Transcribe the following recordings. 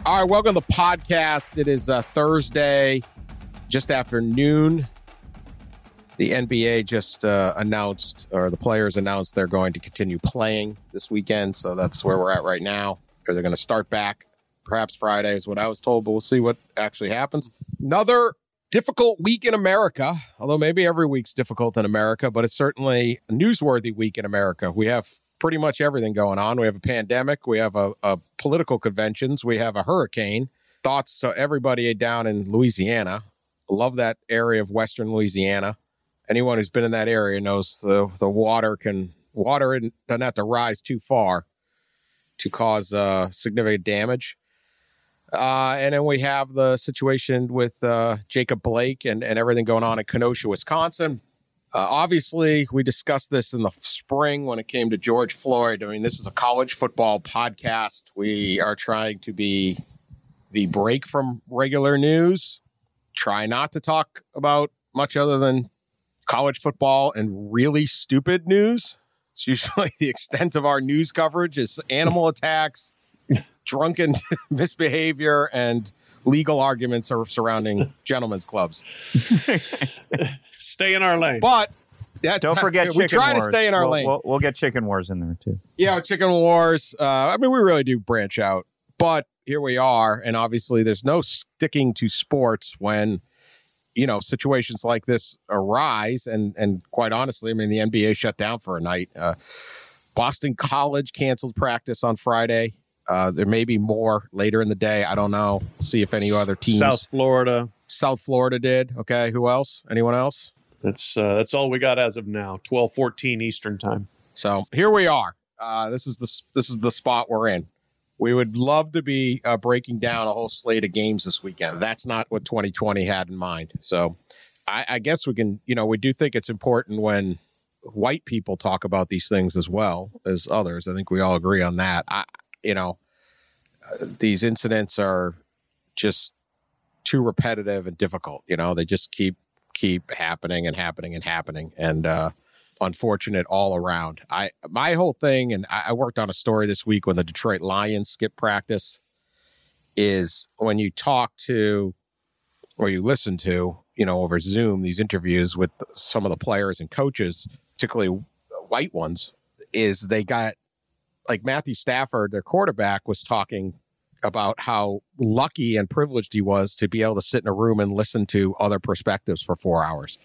All right, welcome to the podcast. It is Thursday, just after noon. The NBA just announced, or the players announced, they're going to continue playing this weekend. So that's where we're at right now. Or they're going to start back, perhaps Friday is what I was told, but we'll see what actually happens. Another difficult week in America, although maybe every week's difficult in America, but it's certainly a newsworthy week in America. We have pretty much everything going on. We have a pandemic. We have a political conventions. We have a hurricane. Thoughts to everybody down in Louisiana. Love that area of Western Louisiana. Anyone who's been in that area knows the water doesn't have to rise too far to cause significant damage. And then we have the situation with Jacob Blake and everything going on in Kenosha, Wisconsin. Obviously, we discussed this in the spring when it came to George Floyd. I mean, this is a college football podcast. We are trying to be the break from regular news. Try not to talk about much other than college football and really stupid news. It's usually the extent of our news coverage is animal attacks, drunken misbehavior, and legal arguments are surrounding gentlemen's clubs. Stay in our lane. But don't forget chicken wars. We try to stay in our lane. We'll get chicken wars in there too. Yeah, chicken wars. I mean, we really do branch out. But here we are. And obviously there's no sticking to sports when, situations like this arise. And quite honestly, I mean, the NBA shut down for a night. Boston College canceled practice on Friday. There may be more later in the day. I don't know. See if any other teams. South Florida did. Okay. Who else? Anyone else? That's all we got as of now. 12:14 Eastern time. So here we are. This is the spot we're in. We would love to be breaking down a whole slate of games this weekend. That's not what 2020 had in mind. So I guess we can. We do think it's important when white people talk about these things as well as others. I think we all agree on that. These incidents are just too repetitive and difficult. They just keep happening and happening and happening, and unfortunate all around. My whole thing, and I worked on a story this week when the Detroit Lions skipped practice, is when you talk to or you listen to, over Zoom, these interviews with some of the players and coaches, particularly white ones, is they got, like Matthew Stafford, their quarterback, was talking about how lucky and privileged he was to be able to sit in a room and listen to other perspectives for 4 hours.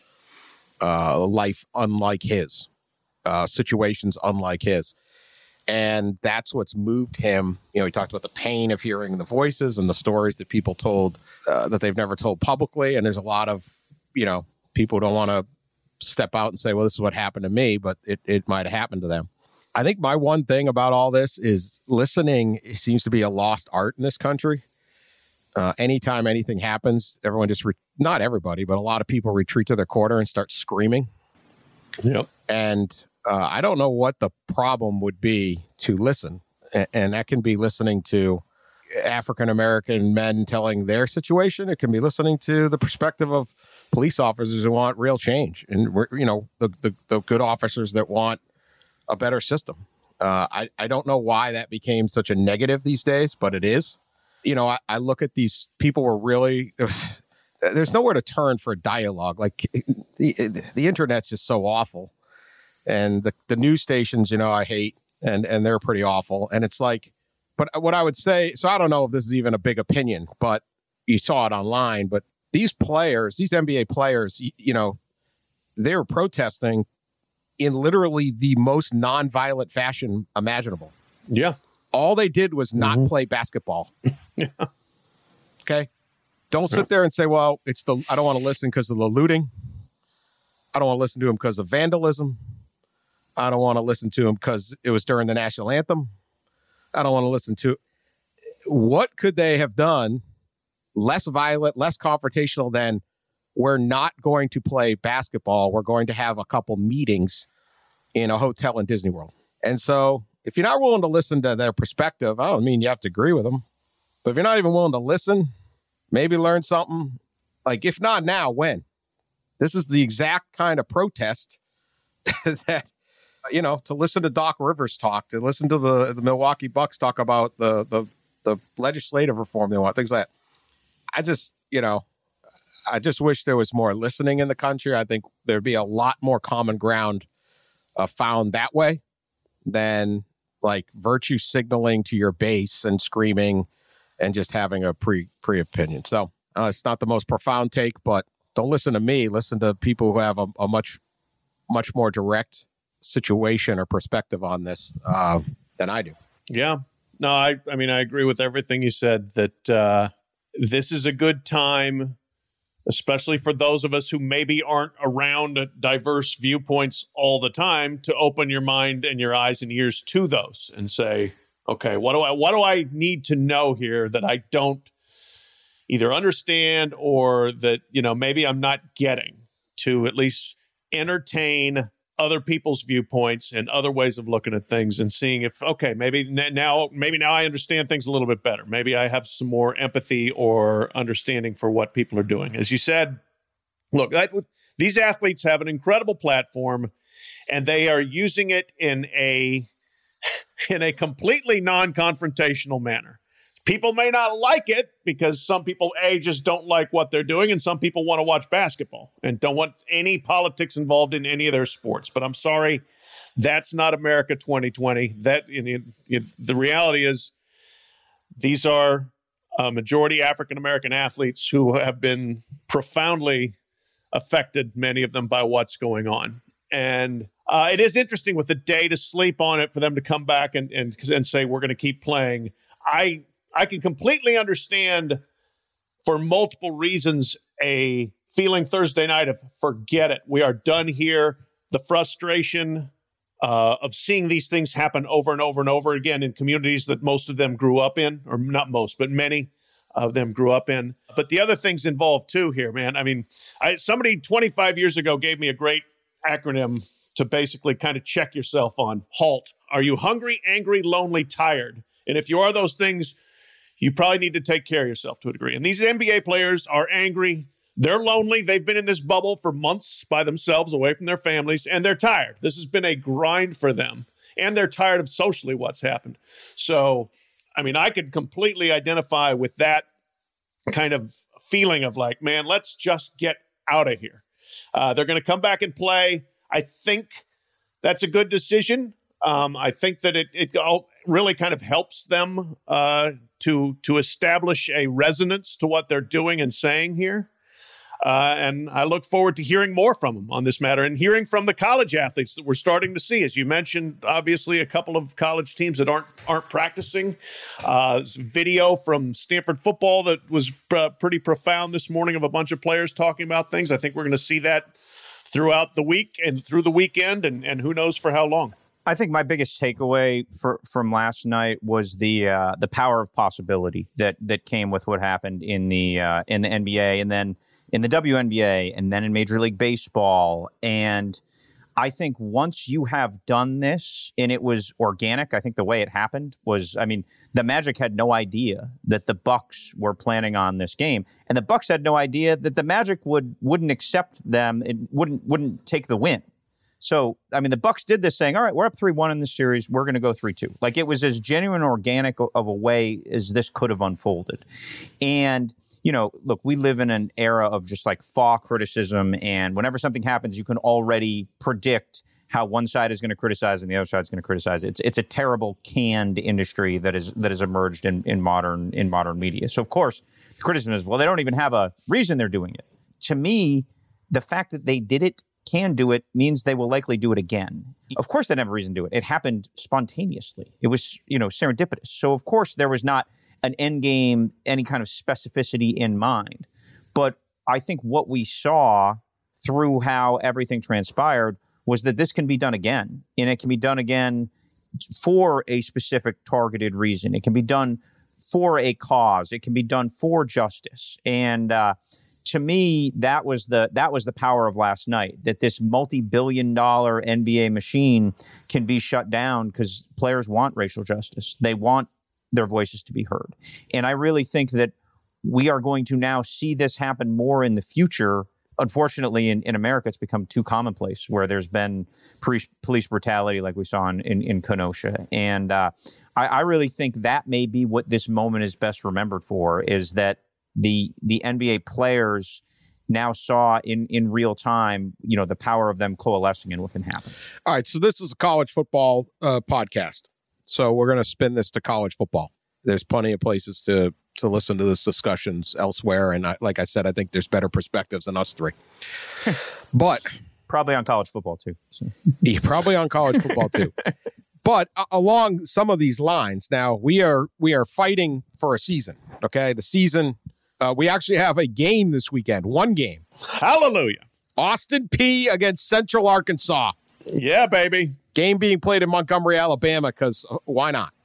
Life unlike his, situations unlike his. And that's what's moved him. He talked about the pain of hearing the voices and the stories that people told that they've never told publicly. And there's a lot of, people don't want to step out and say, well, this is what happened to me, but it might have happened to them. I think my one thing about all this is listening seems to be a lost art in this country. Anytime anything happens, everyone just, not everybody, but a lot of people retreat to their corner and start screaming. Yep. And I don't know what the problem would be to listen. And that can be listening to African-American men telling their situation. It can be listening to the perspective of police officers who want real change. And, the good officers that want a better system. I don't know why that became such a negative these days, but it is. I look at these people were really, there's nowhere to turn for a dialogue. Like the internet's just so awful. And the news stations, I hate, and they're pretty awful. And it's like, but what I would say, so I don't know if this is even a big opinion, but you saw it online, but these players, these NBA players, they were protesting in literally the most nonviolent fashion imaginable. Yeah. All they did was not play basketball. Yeah. Okay. Don't sit there and say, well, I don't want to listen because of the looting. I don't want to listen to him because of vandalism. I don't want to listen to him because it was during the national anthem. I don't want to listen to. What could they have done less violent, less confrontational than we're not going to play basketball. We're going to have a couple meetings in a hotel in Disney World. And so if you're not willing to listen to their perspective, I don't mean you have to agree with them, but if you're not even willing to listen, maybe learn something, like if not now, when? This is the exact kind of protest that, to listen to Doc Rivers talk, to listen to the Milwaukee Bucks talk about the the legislative reform they want, things like that. I just wish there was more listening in the country. I think there'd be a lot more common ground found that way than like virtue signaling to your base and screaming and just having a pre-opinion. So it's not the most profound take, but don't listen to me. Listen to people who have a much more direct situation or perspective on this than I do. Yeah. No, I mean, I agree with everything you said, that this is a good time, especially for those of us who maybe aren't around diverse viewpoints all the time, to open your mind and your eyes and ears to those and say, okay, what do I need to know here that I don't either understand or that, maybe I'm not getting, to at least entertain other people's viewpoints and other ways of looking at things and seeing if, okay, maybe now I understand things a little bit better. Maybe I have some more empathy or understanding for what people are doing. As you said, look, these athletes have an incredible platform, and they are using it in a completely non-confrontational manner. People may not like it because some people, just don't like what they're doing, and some people want to watch basketball and don't want any politics involved in any of their sports. But I'm sorry, that's not America 2020. The reality is these are majority African-American athletes who have been profoundly affected, many of them, by what's going on. And it is interesting with a day to sleep on it for them to come back and say, we're going to keep playing. I can completely understand, for multiple reasons, a feeling Thursday night of forget it. We are done here. The frustration of seeing these things happen over and over and over again in communities that most of them grew up in, or not most, but many of them grew up in. But the other things involved too here, man. I mean, somebody 25 years ago gave me a great acronym to basically kind of check yourself on. HALT. Are you hungry, angry, lonely, tired? And if you are those things, you probably need to take care of yourself to a degree. And these NBA players are angry. They're lonely. They've been in this bubble for months by themselves, away from their families, and they're tired. This has been a grind for them. And they're tired of socially what's happened. So, I mean, I could completely identify with that kind of feeling of like, man, let's just get out of here. They're going to come back and play. I think that's a good decision. I think that it all really kind of helps them to establish a resonance to what they're doing and saying here. And I look forward to hearing more from them on this matter and hearing from the college athletes that we're starting to see. As you mentioned, obviously, a couple of college teams that aren't practicing. Video from Stanford football that was pretty profound this morning of a bunch of players talking about things. I think we're going to see that throughout the week and through the weekend, and who knows for how long. I think my biggest takeaway from last night was the power of possibility that came with what happened in the NBA, and then in the WNBA, and then in Major League Baseball. And I think once you have done this, and it was organic, I think the way it happened was, I mean, the Magic had no idea that the Bucks were planning on this game, and the Bucks had no idea that the Magic wouldn't accept them, it wouldn't take the win. So, I mean, the Bucks did this saying, all right, we're up 3-1 in this series. We're going to go 3-2. Like, it was as genuine and organic of a way as this could have unfolded. And, look, we live in an era of just like faux criticism. And whenever something happens, you can already predict how one side is going to criticize and the other side is going to criticize. It's a terrible canned industry that has emerged in modern media. So, of course, the criticism is, well, they don't even have a reason they're doing it. To me, the fact that they can do it means they will likely do it again. Of course, they didn't have a reason to do it. It happened spontaneously. It was, serendipitous. So, of course, there was not an end game, any kind of specificity in mind. But I think what we saw through how everything transpired was that this can be done again. And it can be done again for a specific targeted reason. It can be done for a cause. It can be done for justice. And to me, that was the power of last night, that this multi-billion-dollar NBA machine can be shut down because players want racial justice. They want their voices to be heard. And I really think that we are going to now see this happen more in the future unfortunately, in America, it's become too commonplace where there's been police brutality like we saw in Kenosha. And I really think that may be what this moment is best remembered for, is that the NBA players now saw in real time, the power of them coalescing and what can happen. All right, so this is a college football podcast. So we're going to spin this to college football. There's plenty of places to listen to this discussions elsewhere. And like I said, I think there's better perspectives than us three. But probably on college football too. So. Yeah, probably on college football too. But along some of these lines, now we are fighting for a season. Okay, the season. We actually have a game this weekend. One game. Hallelujah. Austin Peay against Central Arkansas. Yeah, baby. Game being played in Montgomery, Alabama, because why not?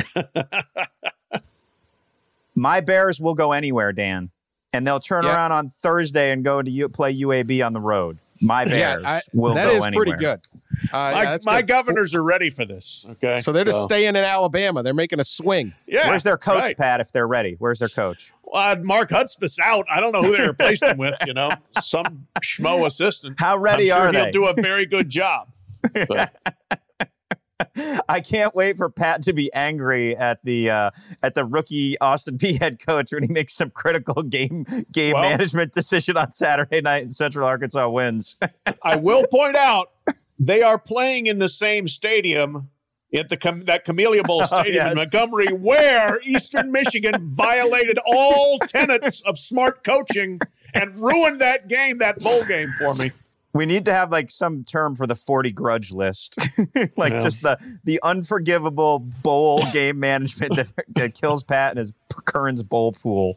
My Bears will go anywhere, Dan. And they'll turn around on Thursday and go to play UAB on the road. My Bears will go anywhere. That is pretty good. My governors are ready for this. Okay, so they're just staying in Alabama. They're making a swing. Yeah. Where's their coach, Pat, if they're ready? Where's their coach? Mark Hudspeth's out. I don't know who they replaced him with, some schmo assistant. How ready are they? He'll do a very good job. But. I can't wait for Pat to be angry at the rookie Austin Peay head coach when he makes some critical game management decision on Saturday night and Central Arkansas wins. I will point out they are playing in the same stadium at that Camellia Bowl Stadium in Montgomery, where Eastern Michigan violated all tenets of smart coaching and ruined that bowl game for me. We need to have some term for the 40 grudge list, just the unforgivable bowl game management that kills Pat and his Curran's bowl pool.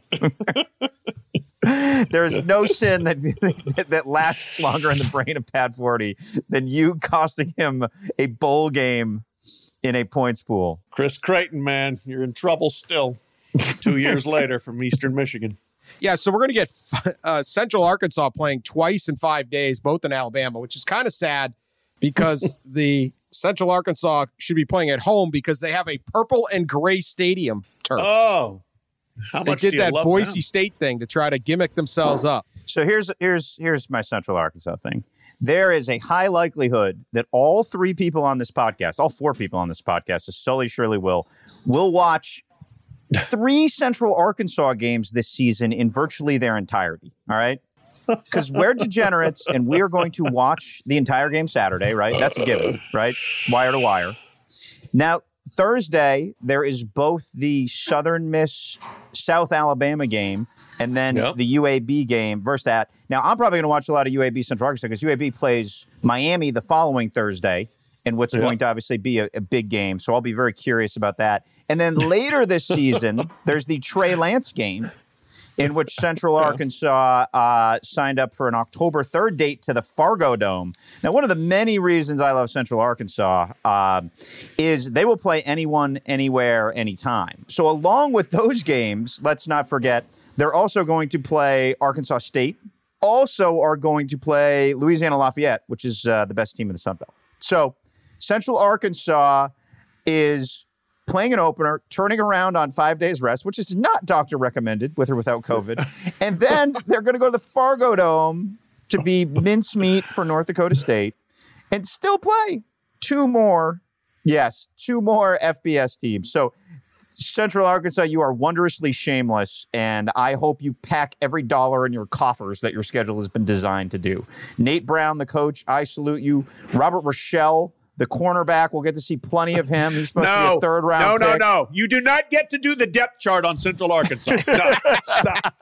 There is no sin that lasts longer in the brain of Pat Forty than you costing him a bowl game in a points pool. Chris Creighton, man, you're in trouble still 2 years later from Eastern Michigan. Yeah, so we're going to get Central Arkansas playing twice in 5 days, both in Alabama, which is kind of sad because the Central Arkansas should be playing at home because they have a purple and gray stadium turf. Oh, how much they did that Boise State thing to try to gimmick themselves up. So here's my Central Arkansas thing. There is a high likelihood that all four people on this podcast, as Sully surely will watch 3 Central Arkansas games this season in virtually their entirety. All right. Because we're degenerates and we are going to watch the entire game Saturday, right? That's a given, right? Wire to wire. Now, Thursday, there is both the Southern Miss South Alabama game and then the UAB game versus that. Now, I'm probably going to watch a lot of UAB Central Arkansas because UAB plays Miami the following Thursday in what's going to obviously be a big game. So I'll be very curious about that. And then later this season, there's the Trey Lance game in which Central Arkansas signed up for an October 3rd date to the Fargo Dome. Now, one of the many reasons I love Central Arkansas is they will play anyone, anywhere, anytime. So along with those games, let's not forget, they're also going to play Arkansas State, also are going to play Louisiana Lafayette, which is the best team in the Sun Belt. So Central Arkansas is playing an opener, turning around on 5 days rest, which is not doctor recommended with or without COVID. And then they're going to go to the Fargo Dome to be mincemeat for North Dakota State and still play 2 more FBS teams. So Central Arkansas, you are wondrously shameless, and I hope you pack every dollar in your coffers that your schedule has been designed to do. Nate Brown, the coach, I salute you. Robert Rochelle, the cornerback, we'll get to see plenty of him. He's supposed to be a third-round pick. No. You do not get to do the depth chart on Central Arkansas. Stop.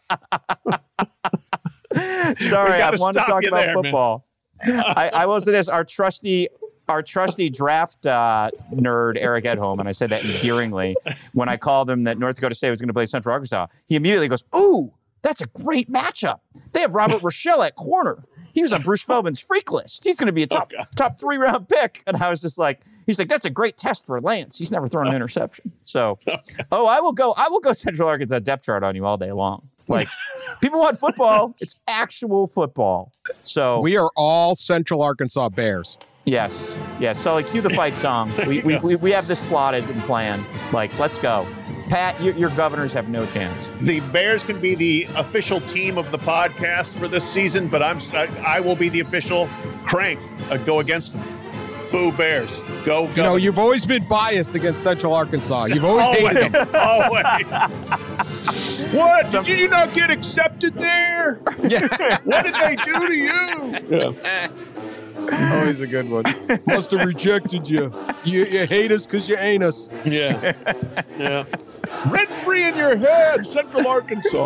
Sorry, I want to talk about football. I will say this. Our trusty draft nerd, Eric Edholm, and I said that endearingly, when I called him that North Dakota State was going to play Central Arkansas, he immediately goes, "Ooh, that's a great matchup. They have Robert Rochelle at corner. He was on Bruce Feldman's freak list. He's going to be a top 3-round pick." And I was just like, he's like, "That's a great test for Lance. He's never thrown an interception." So, I will go Central Arkansas depth chart on you all day long. Like, people want football. It's actual football. So we are all Central Arkansas Bears. Yes. So, cue the fight song. We have this plotted and planned. Like, let's go. Pat, your Governors have no chance. The Bears can be the official team of the podcast for this season, but I will be the official crank. Go against them. Boo Bears. Go. You know, you've always been biased against Central Arkansas. You've always hated them. Always. What? Did you not get accepted there? Yeah. What did they do to you? Yeah. Always a good one. Must have rejected you. You hate us because you ain't us. Yeah. Yeah. Rent free in your head, Central Arkansas.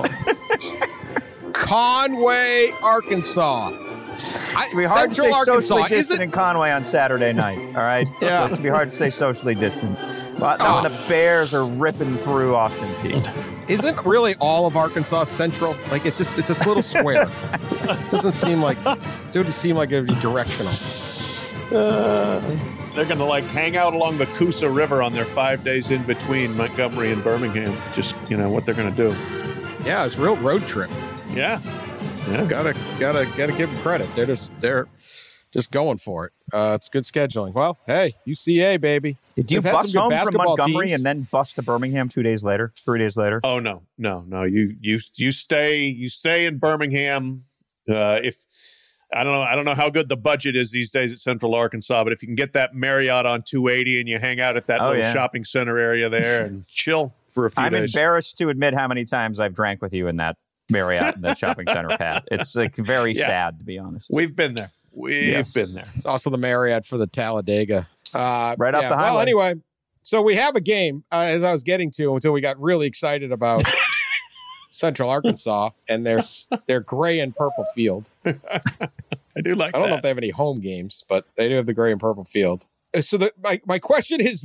Conway, Arkansas. It's going to be hard to stay socially distant in Conway on Saturday night, all right? Yeah. It's going to be hard to stay socially distant. But when the Bears are ripping through Austin Peay. Isn't really all of Arkansas central? Like, it's this little square. Doesn't seem like it would be directional. They're going to hang out along the Coosa River on their 5 days in between Montgomery and Birmingham. Just, what they're going to do. Yeah, it's a real road trip. Yeah. Yeah, gotta give them credit. They're just going for it. It's good scheduling. Well, hey, UCA baby. Did you bus home from Montgomery and then bus to Birmingham 3 days later? Oh no. You stay in Birmingham. If I don't know how good the budget is these days at Central Arkansas, but if you can get that Marriott on 280 and you hang out at that little shopping center area there and chill for a few days. I'm embarrassed to admit how many times I've drank with you in that Marriott in the shopping center, Pat. It's very sad, to be honest. We've been there. We've been there. It's also the Marriott for the Talladega. Right off the highway. Well, anyway, so we have a game, as I was getting to, until we got really excited about Central Arkansas and their gray and purple field. I do like that. I don't know if they have any home games, but they do have the gray and purple field. So my question is,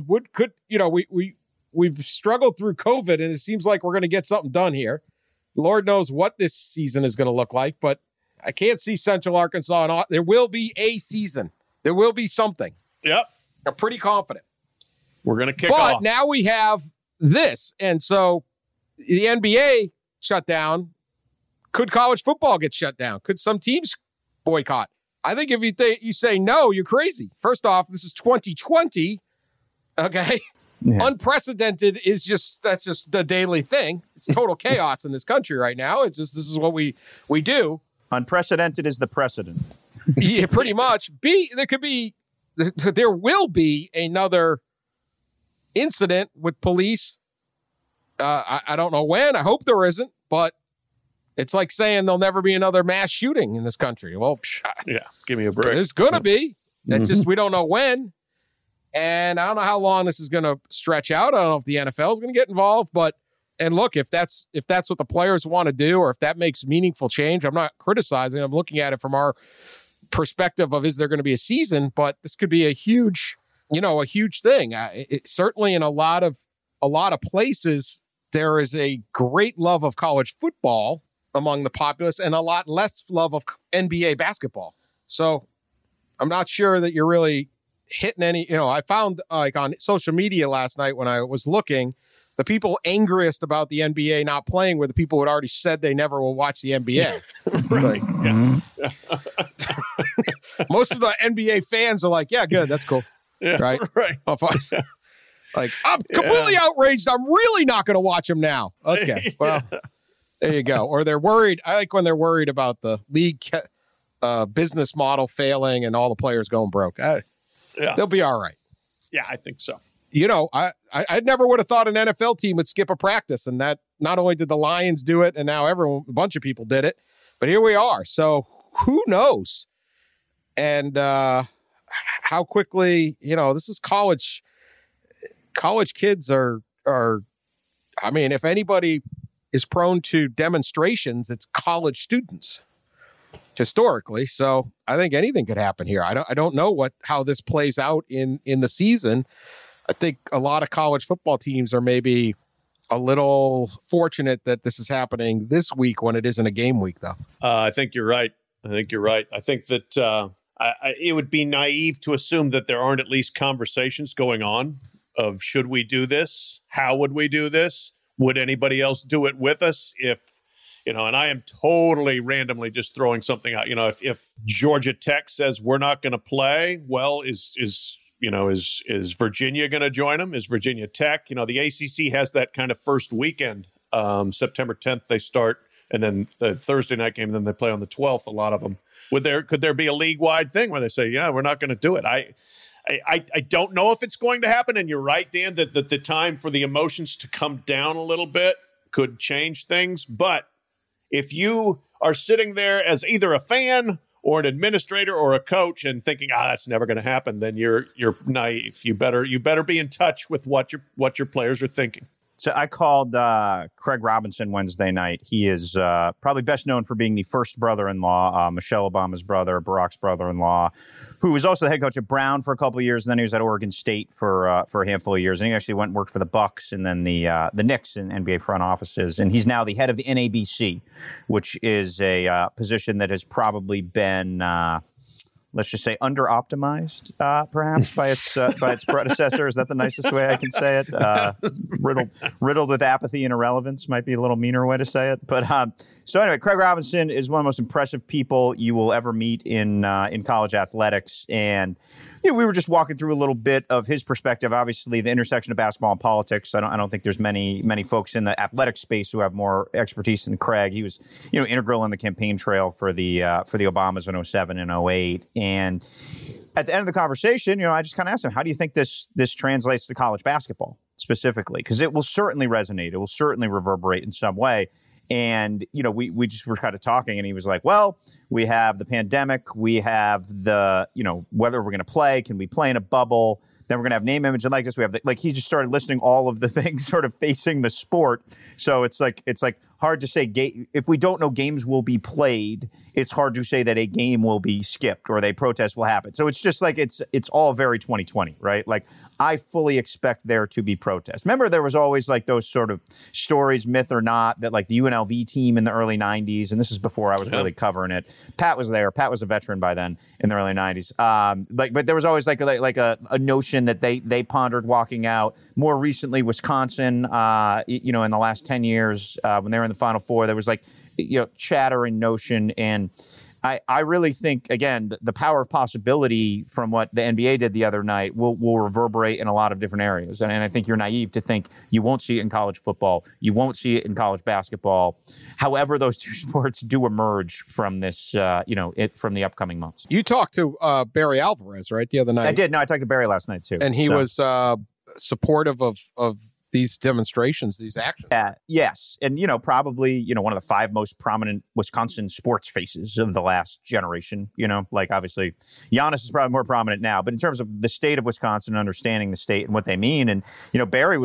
we've struggled through COVID, and it seems like we're going to get something done here. Lord knows what this season is going to look like, but I can't see Central Arkansas. And there will be a season. There will be something. Yep. I'm pretty confident. We're going to kick off. But now we have this. And so the NBA shut down. Could college football get shut down? Could some teams boycott? I think if you say no, you're crazy. First off, this is 2020. Okay. Yeah. Unprecedented that's just the daily thing. It's total chaos in this country right now. It's just, this is what we do. Unprecedented is the precedent. Yeah, pretty much. There will be another incident with police. I don't know when. I hope there isn't, but it's like saying there'll never be another mass shooting in this country. Well, yeah, give me a break. There's going to be. It's just, we don't know when. And I don't know how long this is going to stretch out. I don't know if the NFL is going to get involved, and look, if that's what the players want to do, or if that makes meaningful change, I'm not criticizing. I'm looking at it from our perspective of, is there going to be a season? But this could be a huge thing. Certainly in a lot of places, there is a great love of college football among the populace and a lot less love of NBA basketball. So I'm not sure that you're really hitting any, I found on social media last night when I was looking, the people angriest about the NBA not playing were the people who had already said they never will watch the NBA. Most of the NBA fans are like, yeah, good. That's cool. Yeah, right. Like, I'm completely outraged. I'm really not going to watch them now. Okay. Well, there you go. Or they're worried. I like when they're worried about the league business model failing and all the players going broke. They'll be all right. Yeah, I think so. I never would have thought an NFL team would skip a practice, and that not only did the Lions do it, and now a bunch of people did it, but here we are. So who knows? And how quickly, this is college. College kids are. I mean, if anybody is prone to demonstrations, it's college students. Historically, so I think anything could happen here. I don't know how this plays out in the season. I think a lot of college football teams are maybe a little fortunate that this is happening this week when it isn't a game week, though. I think you're right. I think that it would be naive to assume that there aren't at least conversations going on of, should we do this? How would we do this? Would anybody else do it with us? And I am totally randomly just throwing something out. If Georgia Tech says we're not going to play, well, is is Virginia going to join them? Is Virginia Tech? The ACC has that kind of first weekend. September 10th they start, and then the Thursday night game, and then they play on the 12th. A lot of them. Could there be a league-wide thing where they say, yeah, we're not going to do it? I don't know if it's going to happen. And you're right, Dan, that the time for the emotions to come down a little bit could change things. But if you are sitting there as either a fan or an administrator or a coach and thinking, that's never going to happen, then you're naive. You better be in touch with what your players are thinking. So I called Craig Robinson Wednesday night. He is probably best known for being the first brother-in-law, Michelle Obama's brother, Barack's brother-in-law, who was also the head coach at Brown for a couple of years, and then he was at Oregon State for a handful of years. And he actually went and worked for the Bucks and then the Knicks in NBA front offices. And he's now the head of the NABC, which is a position that has probably been let's just say under-optimized, perhaps, by its predecessor. Is that the nicest way I can say it? Riddled with apathy and irrelevance might be a little meaner way to say it. But so anyway, Craig Robinson is one of the most impressive people you will ever meet in college athletics. And we were just walking through a little bit of his perspective. Obviously, the intersection of basketball and politics. I don't think there's many folks in the athletic space who have more expertise than Craig. He was integral in the campaign trail for the Obamas in 2007 and 2008. And at the end of the conversation, I just kind of asked him, how do you think this translates to college basketball specifically? Because it will certainly resonate. It will certainly reverberate in some way. And, we just were kind of talking, and he was like, well, we have the pandemic. We have the, whether we're going to play, can we play in a bubble? Then we're going to have name, image, and likeness. We have he just started listing all of the things sort of facing the sport. So it's like hard to say if we don't know games will be played. It's hard to say that a game will be skipped or a protest will happen. So it's just it's all very 2020, right? I fully expect there to be protests. Remember, there was always those sort of stories, myth or not, that the UNLV team in the early 90s, and this is before I was really covering it. Pat was there. Pat was a veteran by then in the early 90s. But there was always a notion that they pondered walking out. More recently, Wisconsin, in the last 10 years, when they were in the Final Four, there was chatter and notion. And I really think, again, the power of possibility from what the NBA did the other night will reverberate in a lot of different areas. And I think you're naive to think you won't see it in college football. You won't see it in college basketball. However, those two sports do emerge from this, from the upcoming months. You talked to Barry Alvarez, right, the other night? I did. No, I talked to Barry last night, too. And he was supportive of these demonstrations, these actions. Yes. And, probably, one of the 5 most prominent Wisconsin sports faces of the last generation, obviously Giannis is probably more prominent now, but in terms of the state of Wisconsin, understanding the state and what they mean. And, Barry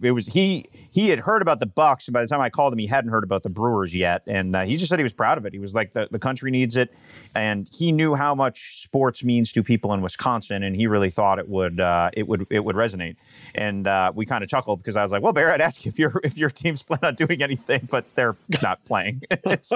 he had heard about the Bucks. And by the time I called him, he hadn't heard about the Brewers yet. And he just said he was proud of it. He was like, the country needs it. And he knew how much sports means to people in Wisconsin. And he really thought it would resonate. And we kind of chuckled because I was like, well, Barry, I'd ask you if your team's plan on doing anything, but they're not playing. So,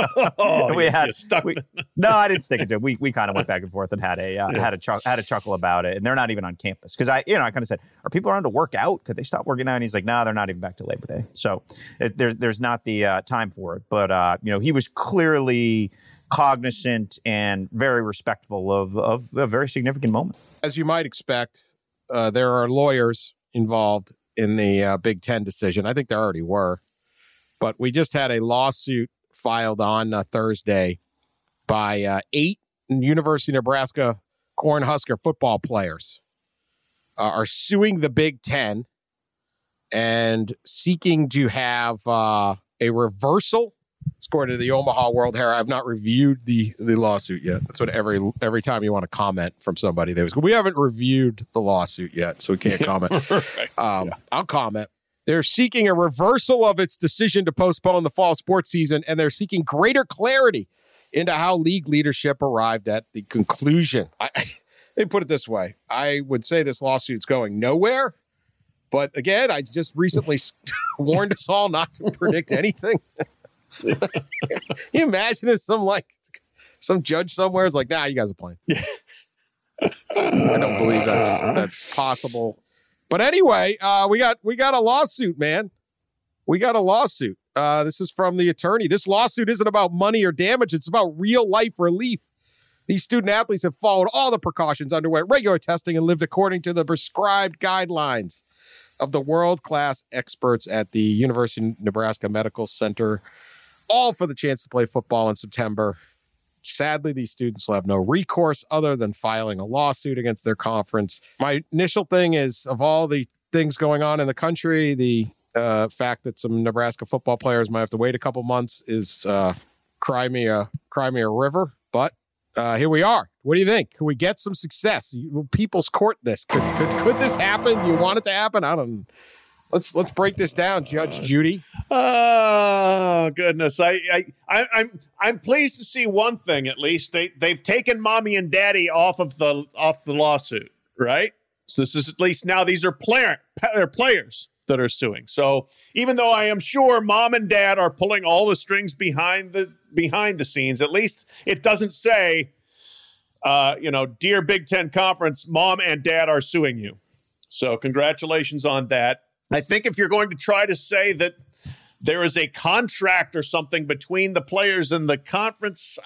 no, I didn't stick it to it. We kind of went back and forth and had a chuckle about it. And they're not even on campus because I kind of said, are people around to work out? Could they stop working out? And he's like, no, they're not even back to Labor Day. So there's not the time for it. But he was clearly cognizant and very respectful of a very significant moment. As you might expect, there are lawyers involved in the Big Ten decision. I think there already were. But we just had a lawsuit filed on Thursday by 8 University of Nebraska Cornhusker football players are suing the Big Ten and seeking to have a reversal. According to the Omaha World Herald, I've not reviewed the lawsuit yet. That's what every time you want to comment from somebody, we haven't reviewed the lawsuit yet, so we can't comment. Right. I'll comment. They're seeking a reversal of its decision to postpone the fall sports season, and they're seeking greater clarity into how league leadership arrived at the conclusion. Let me put it this way. I would say this lawsuit's going nowhere, but again, I just recently warned us all not to predict anything. Can you imagine if some judge somewhere is like, nah, you guys are playing. I don't believe that's possible. But anyway, we got a lawsuit, man. We got a lawsuit. This is from the attorney. This lawsuit isn't about money or damage. It's about real life relief. These student athletes have followed all the precautions, underwent regular testing, and lived according to the prescribed guidelines of the world-class experts at the University of Nebraska Medical Center, all for the chance to play football in September. Sadly, these students will have no recourse other than filing a lawsuit against their conference. My initial thing is, of all the things going on in the country, the fact that some Nebraska football players might have to wait a couple months is cry me a river. But here we are. What do you think? Can we get some success? Will People's Court this? Could this happen? You want it to happen? I don't know. Let's break this down, Judge Judy. Oh goodness! I'm pleased to see one thing at least. They've taken mommy and daddy off the lawsuit, right? So this is at least now these are players that are suing. So even though I am sure mom and dad are pulling all the strings behind the scenes, at least it doesn't say, dear Big Ten Conference, mom and dad are suing you. So congratulations on that. I think if you're going to try to say that there is a contract or something between the players and the conference,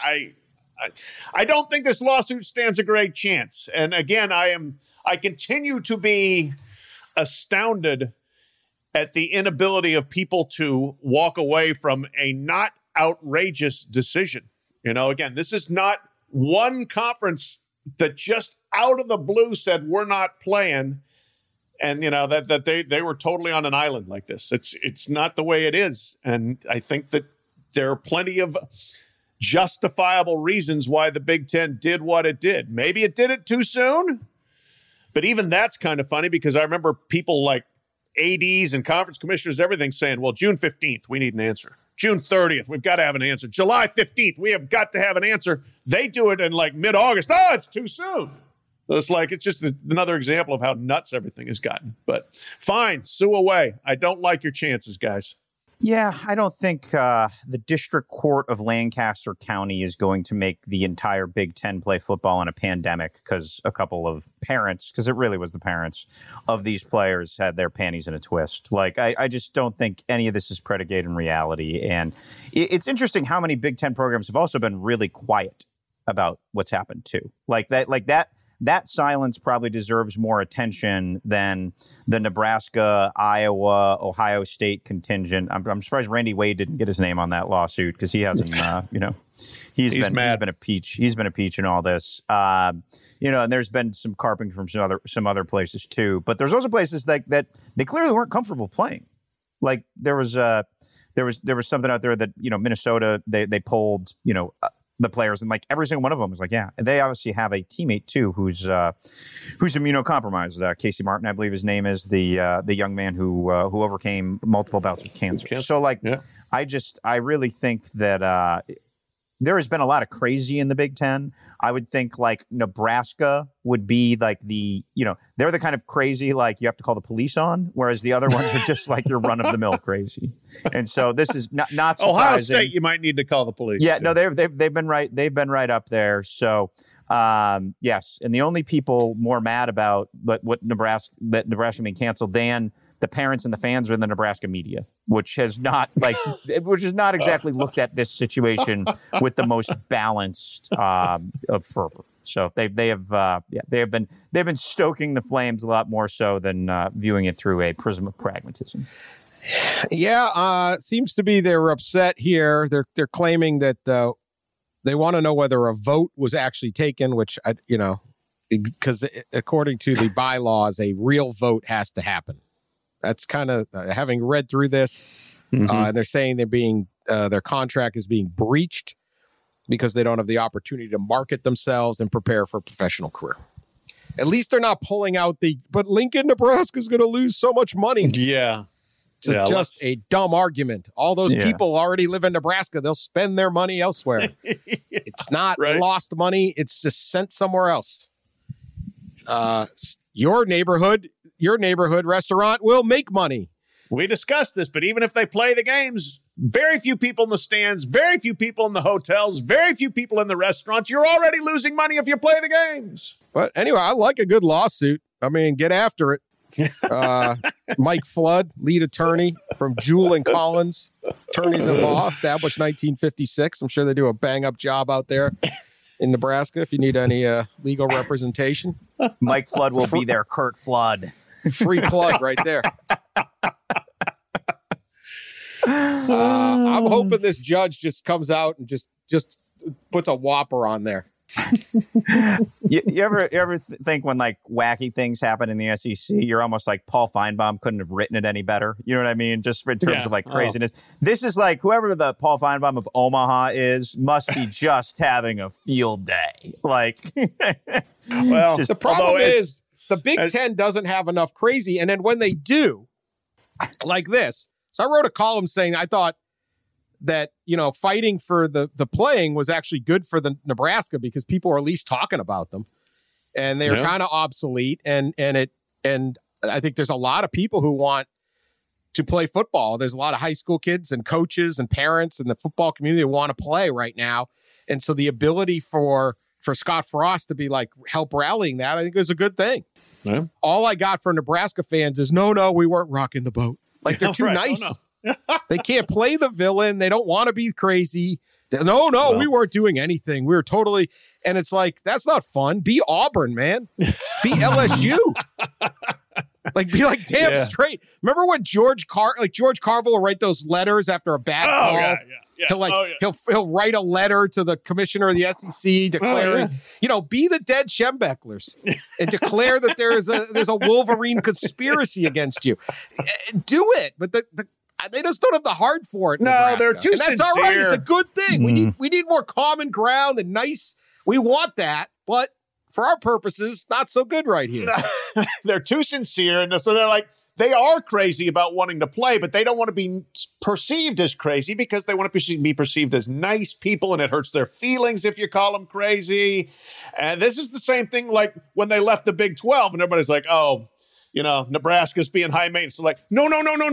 I don't think this lawsuit stands a great chance. And again, I continue to be astounded at the inability of people to walk away from a not outrageous decision. Again, this is not one conference that just out of the blue said, we're not playing. And, that they were totally on an island like this. It's not the way it is. And I think that there are plenty of justifiable reasons why the Big Ten did what it did. Maybe it did it too soon, but even that's kind of funny because I remember people like ADs and conference commissioners, everything saying, well, June 15th, we need an answer. June 30th, we've got to have an answer. July 15th, we have got to have an answer. They do it in like mid-August. Oh, it's too soon. It's just another example of how nuts everything has gotten. But fine, sue away. I don't like your chances, guys. Yeah, I don't think the District Court of Lancaster County is going to make the entire Big Ten play football in a pandemic because a couple of parents, because it really was the parents of these players, had their panties in a twist. I just don't think any of this is predicated in reality. And it's interesting how many Big Ten programs have also been really quiet about what's happened, too. That silence probably deserves more attention than the Nebraska, Iowa, Ohio State contingent. I'm surprised Randy Wade didn't get his name on that lawsuit because he hasn't, he's been a peach. He's been a peach in all this. And there's been some carping from some other places too. But there's also places that they clearly weren't comfortable playing. Like there was something out there that Minnesota they pulled the players, and like every single one of them was like, yeah. And they obviously have a teammate too who's immunocompromised. Casey Martin, I believe his name is, the young man who overcame multiple bouts of cancer. So I really think that there has been a lot of crazy in the Big Ten. I would think like Nebraska would be like they're the kind of crazy like you have to call the police on, whereas the other ones are just like your run of the mill crazy. And so this is not surprising. Ohio State, you might need to call the police. Yeah, no, they've been right. They've been right up there. So yes, and the only people more mad about what Nebraska being canceled than the parents and the fans are in the Nebraska media, which has not exactly looked at this situation with the most balanced of fervor. So they've been stoking the flames a lot more so than viewing it through a prism of pragmatism. Yeah, seems to be they're upset here. They're claiming that they want to know whether a vote was actually taken, which because according to the bylaws, a real vote has to happen. That's kind of having read through this. And they're saying their contract is being breached because they don't have the opportunity to market themselves and prepare for a professional career. At least they're not pulling out but Lincoln, Nebraska is going to lose so much money. Yeah. It's just a dumb argument. All those people already live in Nebraska. They'll spend their money elsewhere. It's not lost money. It's just sent somewhere else. Your neighborhood restaurant will make money. We discussed this, but even if they play the games, very few people in the stands, very few people in the hotels, very few people in the restaurants. You're already losing money if you play the games. But anyway, I like a good lawsuit. I mean, get after it. Mike Flood, lead attorney from Jewell and Collins, attorneys at law, established 1956. I'm sure they do a bang-up job out there. in Nebraska if you need any legal representation. Mike Flood will be there. Kurt Flood. Free plug right there. I'm hoping this judge just comes out and just puts a whopper on there. You ever think when like wacky things happen in the SEC, you're almost like Paul Feinbaum couldn't have written it any better. You know what I mean? Just in terms of like craziness. This is like whoever the Paul Feinbaum of Omaha is must be just having a field day. Like, well, the problem is the Big Ten doesn't have enough crazy. And then when they do, like this. So I wrote a column saying I thought that, fighting for the playing was actually good for the Nebraska because people are at least talking about them, and they're kind of obsolete. And I think there's a lot of people who want to play football. There's a lot of high school kids and coaches and parents in the football community who want to play right now. And so the ability for Scott Frost to be like help rallying that, I think is a good thing. Yeah. All I got for Nebraska fans is no, we weren't rocking the boat. Like they're too nice. Oh, no. They can't play the villain. They don't want to be crazy. No, we weren't doing anything. We were totally, and it's like, that's not fun. Be Auburn, man. Be LSU. Like, be like damn straight. Remember when George Carville will write those letters after a bad call? Yeah. He'll write a letter to the commissioner of the SEC declaring, be the dead Schembechlers and declare that there's a Wolverine conspiracy against you. Do it, but they just don't have the heart for it. No, they're too sincere. That's all right. It's a good thing. We need more common ground and nice. We want that, but for our purposes, not so good right here. They're too sincere, and so they're like, they are crazy about wanting to play, but they don't want to be perceived as crazy because they want to be perceived as nice people, and it hurts their feelings if you call them crazy. And this is the same thing like when they left the Big 12, and everybody's like, Nebraska's being high maintenance. So like, no.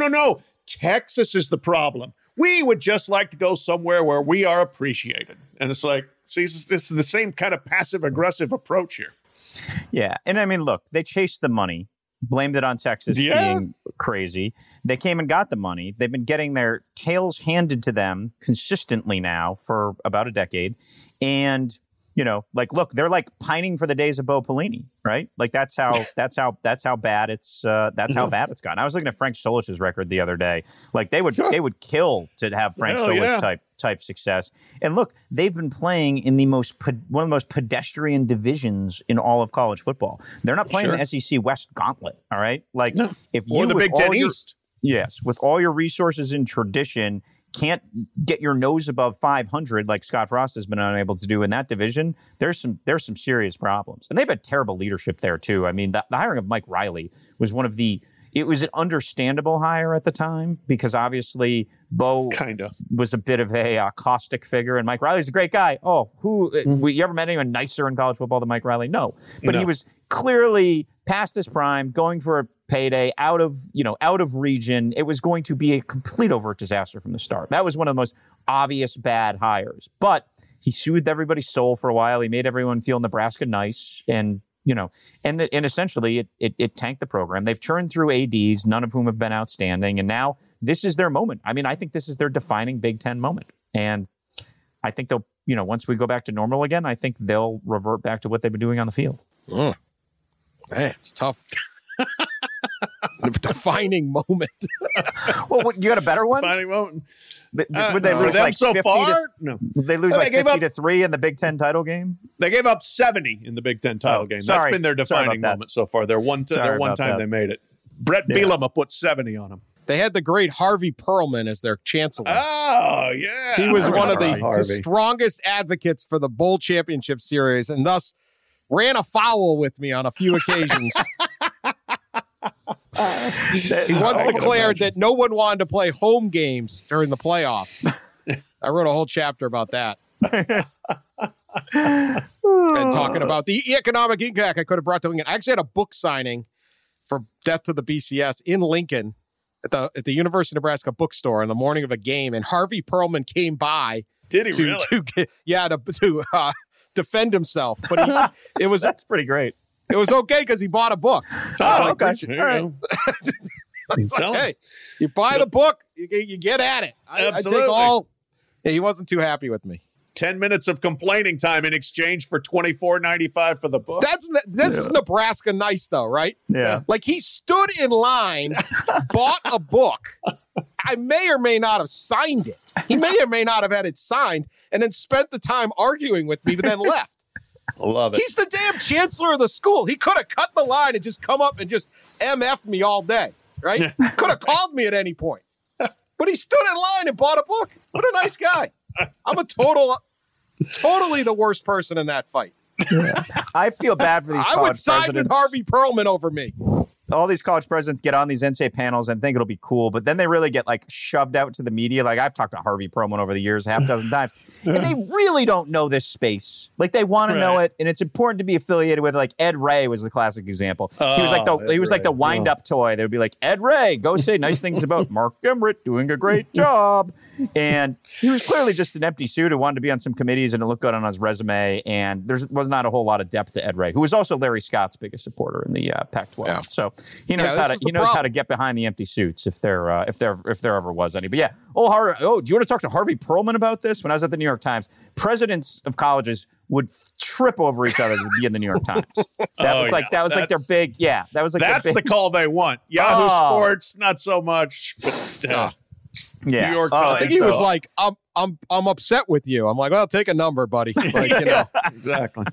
Texas is the problem. We would just like to go somewhere where we are appreciated. And it's like, see, this is the same kind of passive-aggressive approach here. Yeah. And I mean, look, they chased the money, blamed it on Texas being crazy. They came and got the money. They've been getting their tails handed to them consistently now for about a decade. And look, they're like pining for the days of Bo Pelini, right? Like that's how bad it's gotten. I was looking at Frank Solich's record the other day. Like they would kill to have Frank Solich type success. And look, they've been playing in one of the most pedestrian divisions in all of college football. They're not playing the SEC West gauntlet, all right? Like if you or the Big Ten East. Yes, with all your resources and tradition, can't get your nose above 500 like Scott Frost has been unable to do in that division, there's some serious problems. And they've had terrible leadership there, too. I mean, the hiring of Mike Riley was it was an understandable hire at the time because obviously Bo was a bit of a caustic figure, and Mike Riley's a great guy. Oh, you ever met anyone nicer in college football than Mike Riley? No. But he was clearly past his prime, going for a payday, out of region. It was going to be a complete overt disaster from the start. That was one of the most obvious bad hires. But he soothed everybody's soul for a while. He made everyone feel Nebraska nice, and essentially it tanked the program. They've churned through ADs, none of whom have been outstanding, and now this is their moment. I mean, I think this is their defining Big Ten moment, and I think they'll, once we go back to normal again, I think they'll revert back to what they've been doing on the field. Man, it's tough. The defining moment. Well, you got a better one? Defining moment. Would they lose like so 50 far? No. Would they lose like 50-3 in the Big Ten title game? They gave up 70 in the Big Ten title game. That's been their defining moment so far. Their one time they made it. Brett Bielema put 70 on them. They had the great Harvey Perlman as their chancellor. Oh, yeah. He was one of the strongest advocates for the Bowl Championship Series, and thus ran afoul with me on a few occasions. He once declared that no one wanted to play home games during the playoffs. I wrote a whole chapter about that. And talking about the economic impact I could have brought to Lincoln. I actually had a book signing for Death to the BCS in Lincoln at the University of Nebraska bookstore on the morning of a game, and Harvey Perlman came by. Did he really? To defend himself. But that's pretty great. It was okay because he bought a book. Oh, okay. All right. It's like, hey, you buy the book, you get at it. I take all. Yeah, he wasn't too happy with me. 10 minutes of complaining time in exchange for $24.95 for the book. This is Nebraska nice, though, right? Yeah. Like, he stood in line, bought a book. I may or may not have signed it. He may or may not have had it signed, and then spent the time arguing with me, but then left. I love it. He's the damn chancellor of the school. He could have cut the line and just come up and just MF'd me all day, right? Could have called me at any point. But he stood in line and bought a book. What a nice guy. I'm totally the worst person in that fight. Yeah. I feel bad for these college I would side presidents. with Harvey Perlman over me. All these college presidents get on these NCAA panels and think it'll be cool, but then they really get like shoved out to the media. Like I've talked to Harvey Perlman over the years half a dozen times, and they really don't know this space. Like they want to know it, and it's important to be affiliated with. Like Ed Ray was the classic example. He was like the wind up toy. They would be like, Ed Ray, go say nice things about Mark Emmert doing a great job, and he was clearly just an empty suit who wanted to be on some committees and it looked good on his resume. And there was not a whole lot of depth to Ed Ray, who was also Larry Scott's biggest supporter in the Pac-12. Yeah. So he knows how to get behind the empty suits if there ever was any. But yeah, do you want to talk to Harvey Perlman about this? When I was at the New York Times, presidents of colleges would trip over each other to be in the New York Times. That was like their big That's the call they want. Yahoo Sports, not so much. But, yeah. New York I Times. think he was like, I'm upset with you. I'm like, well, take a number, buddy. Like, Exactly.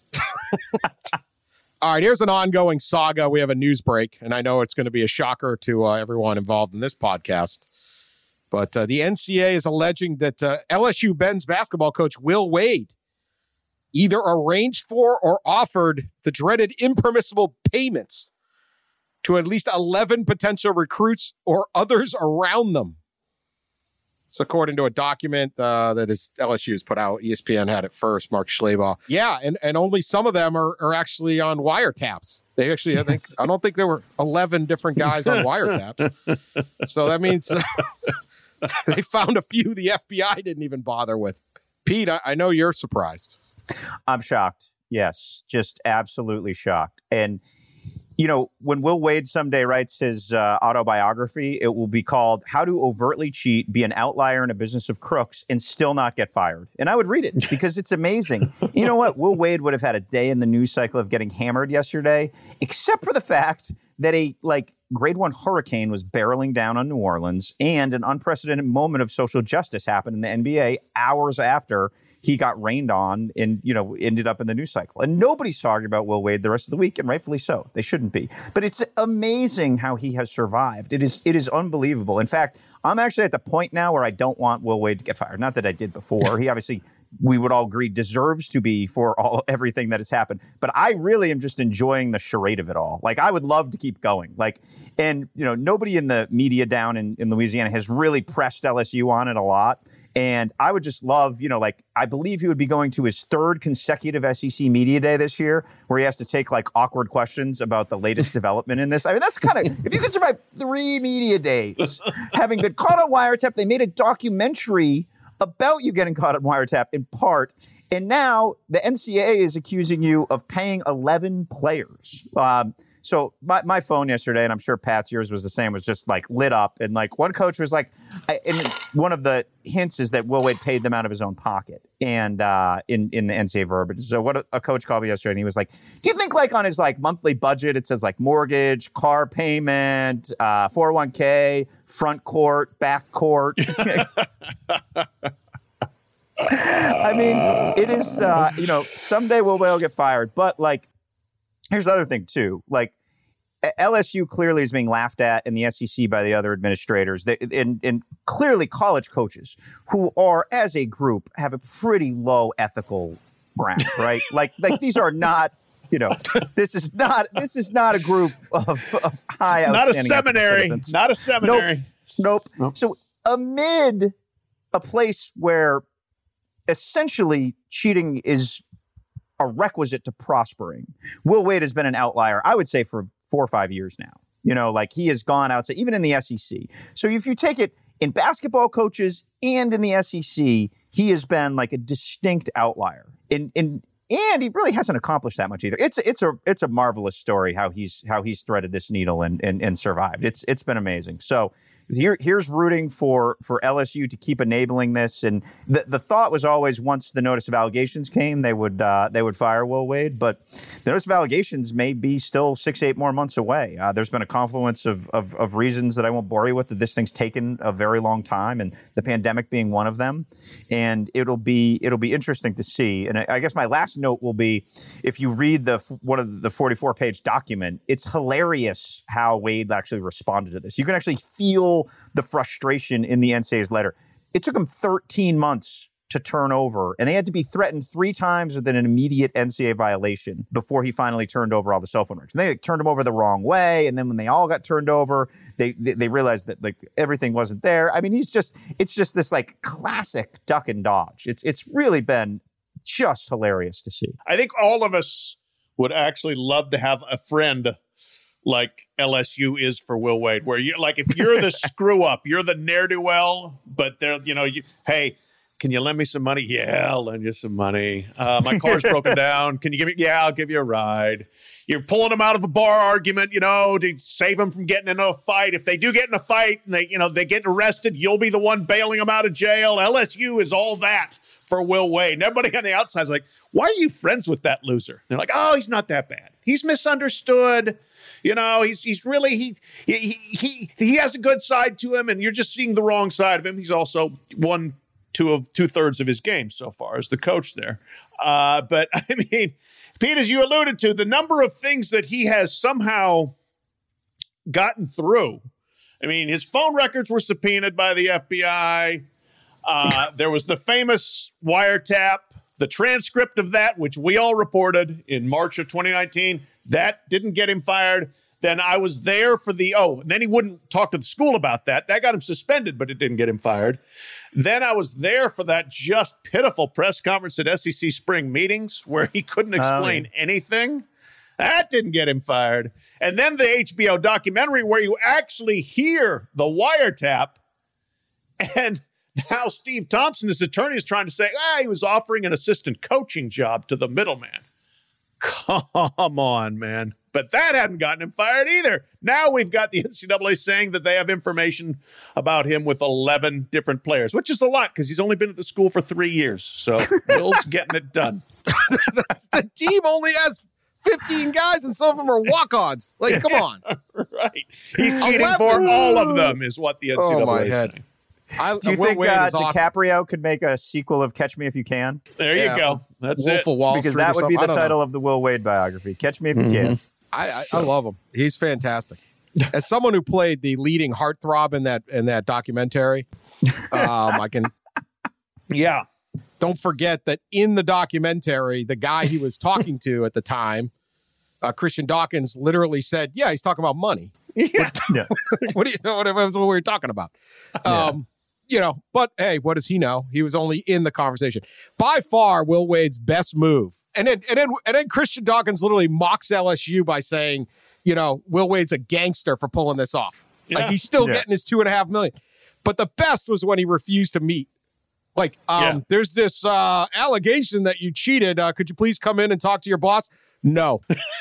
All right, here's an ongoing saga. We have a news break, and I know it's going to be a shocker to everyone involved in this podcast. But the NCAA is alleging that LSU men's basketball coach Will Wade either arranged for or offered the dreaded impermissible payments to at least 11 potential recruits or others around them. It's according to a document that is LSU has put out. ESPN had it first, Mark Schlabach. Yeah, and only some of them are actually on wiretaps. They actually, I don't think there were 11 different guys on wiretaps. So that means they found a few the FBI didn't even bother with. Pete, I know you're surprised. I'm shocked. Yes, just absolutely shocked. And when Will Wade someday writes his autobiography, it will be called How to Overtly Cheat, Be an Outlier in a Business of Crooks, and Still Not Get Fired. And I would read it because it's amazing. You know what? Will Wade would have had a day in the news cycle of getting hammered yesterday, except for the fact that a grade 1 hurricane was barreling down on New Orleans and an unprecedented moment of social justice happened in the NBA hours after he got rained on and, ended up in the news cycle. And nobody's talking about Will Wade the rest of the week, and rightfully so. They shouldn't be. But it's amazing how he has survived. It is unbelievable. In fact, I'm actually at the point now where I don't want Will Wade to get fired. Not that I did before. He obviously, we would all agree, deserves to be for everything that has happened. But I really am just enjoying the charade of it all. I would love to keep going. Nobody in the media down in Louisiana has really pressed LSU on it a lot. And I would just love, I believe he would be going to his 3rd consecutive SEC Media Day this year, where he has to take awkward questions about the latest development in this. I mean, that's kind of, if you can survive 3 media days, having been caught on wiretap, they made a documentary about you getting caught on wiretap in part. And now the NCAA is accusing you of paying 11 players. So my phone yesterday, and I'm sure Pat's, yours was the same, was just lit up. And one coach was and one of the hints is that Will Wade paid them out of his own pocket and in the NCAA verbiage. So what a coach called me yesterday, and he was like, do you think on his monthly budget, it says mortgage, car payment, 401k, front court, back court? I mean, it is, someday Will Wade will get fired. But here's the other thing, too. LSU clearly is being laughed at in the SEC by the other administrators, and clearly college coaches who are, as a group, have a pretty low ethical ground, right? These are not, this is not a group of high not a outstanding seminary. citizens. Not a seminary. Nope. So amid a place where essentially cheating is a requisite to prospering, Will Wade has been an outlier, I would say, for 4 or 5 years now. He has gone outside, even in the SEC. So if you take it in basketball coaches and in the SEC, he has been a distinct outlier. And he really hasn't accomplished that much either. It's a marvelous story how he's threaded this needle and survived. It's been amazing. So here's rooting for LSU to keep enabling this. And the thought was always once the notice of allegations came, they would fire Will Wade. But the notice of allegations may be still 6-8 more months away. There's been a confluence of reasons that I won't bore you with, that this thing's taken a very long time, and the pandemic being one of them. And it'll be interesting to see. And I guess my last note will be, if you read one of the 44-page document, it's hilarious how Wade actually responded to this. You can actually feel the frustration in the NCAA's letter. It took him 13 months to turn over, and they had to be threatened 3 times with an immediate NCAA violation before he finally turned over all the cell phone records. And they turned him over the wrong way, and then when they all got turned over, they realized that like everything wasn't there. I mean, it's just this like classic duck and dodge. It's really been just hilarious to see. I think all of us would actually love to have a friend like LSU is for Will Wade, where you like, if you're the screw up, you're the ne'er-do-well, but they're, hey, can you lend me some money? Yeah, I'll lend you some money. My car's broken down. Can you give me? Yeah, I'll give you a ride. You're pulling them out of a bar argument, to save them from getting into a fight. If they do get in a fight and they get arrested, you'll be the one bailing them out of jail. LSU is all that for Will Wade. And everybody on the outside is like, why are you friends with that loser? They're like, oh, he's not that bad. He's misunderstood. He's really, he has a good side to him, and you're just seeing the wrong side of him. He's also won 2/3 of his game so far as the coach there. But I mean, Pete, as you alluded to, the number of things that he has somehow gotten through. I mean, his phone records were subpoenaed by the FBI. There was the famous wiretap, the transcript of that, which we all reported in March of 2019. That didn't get him fired. Then I was there for then he wouldn't talk to the school about that. That got him suspended, but it didn't get him fired. Then I was there for that just pitiful press conference at SEC spring meetings where he couldn't explain anything. That didn't get him fired. And then the HBO documentary where you actually hear the wiretap. And now Steve Thompson, his attorney, is trying to say, he was offering an assistant coaching job to the middleman. Come on, man. But that hadn't gotten him fired either. Now we've got the NCAA saying that they have information about him with 11 different players, which is a lot because he's only been at the school for 3 years. So Will's getting it done. The team only has 15 guys, and some of them are walk-ons. Like, come on. Right. He's cheating for all of them is what the NCAA is saying. Do you think DiCaprio could make a sequel of Catch Me If You Can? There you go. That's Wolf it. of Wall because Street that would be the title of the Will Wade biography. Catch Me If You Can. I love him. He's fantastic. As someone who played the leading heartthrob in that documentary, I can. Yeah. Don't forget that in the documentary, the guy he was talking to at the time, Christian Dawkins, literally said, "Yeah, he's talking about money." Yeah. What do you know? What we were talking about? But hey, what does he know? He was only in the conversation. By far, Will Wade's best move. And then Christian Dawkins literally mocks LSU by saying, Will Wade's a gangster for pulling this off. Yeah. Like, he's still getting his $2.5 million. But the best was when he refused to meet. Like, there's this allegation that you cheated. Could you please come in and talk to your boss? No.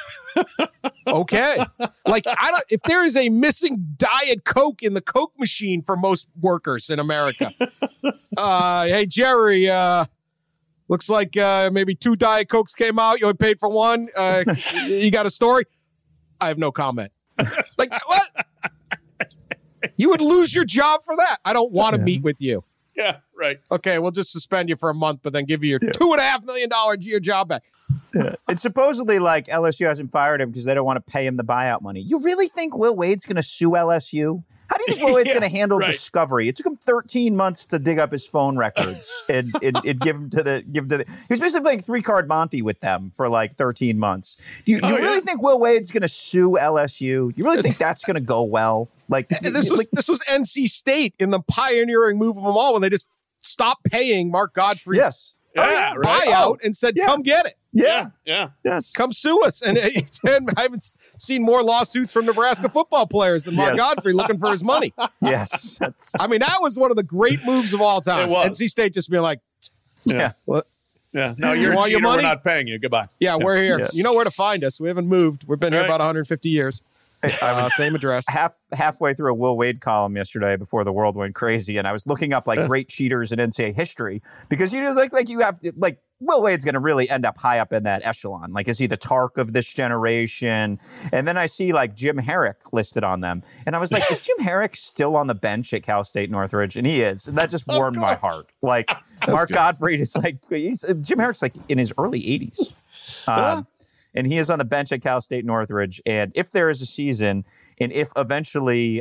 Okay. Like, if there is a missing Diet Coke in the Coke machine for most workers in America. Hey, Jerry, looks like maybe 2 Diet Cokes came out. You only paid for one. You got a story? I have no comment. Like, what? You would lose your job for that. I don't want to meet with you. Yeah, right. Okay, we'll just suspend you for a month, but then give you your $2.5 million year job back. Yeah. It's supposedly like LSU hasn't fired him because they don't want to pay him the buyout money. You really think Will Wade's going to sue LSU? How do you think Will Wade's going to handle discovery? It took him 13 months to dig up his phone records and give him to the. He was basically playing 3-card Monty with them for like 13 months. Do you really think Will Wade's going to sue LSU? You really think that's going to go well? Like this was NC State in the pioneering move of them all when they just stopped paying Mark Godfrey's buyout and said, "Come get it." Yeah. Yes. Come sue us. And I haven't seen more lawsuits from Nebraska football players than Mark Godfrey looking for his money. Yes. I mean, that was one of the great moves of all time. NC State just being like, what? Yeah. No, you're a cheater. We're not paying you. Goodbye. Yeah, we're here. Yeah. You know where to find us. We haven't moved. We've been here about 150 years. I was Same address. halfway through a Will Wade column yesterday before the world went crazy, and I was looking up like great cheaters in NCAA history because you know, like you have to, like Will Wade's going to really end up high up in that echelon. Like, is he the Tark of this generation? And then I see like Jim Herrick listed on them, and I was like, is Jim Herrick still on the bench at Cal State Northridge? And he is. And that just warmed my heart. Like Mark Gottfried is like Jim Herrick's like in his early 80s. And he is on the bench at Cal State Northridge. And if there is a season, and if eventually,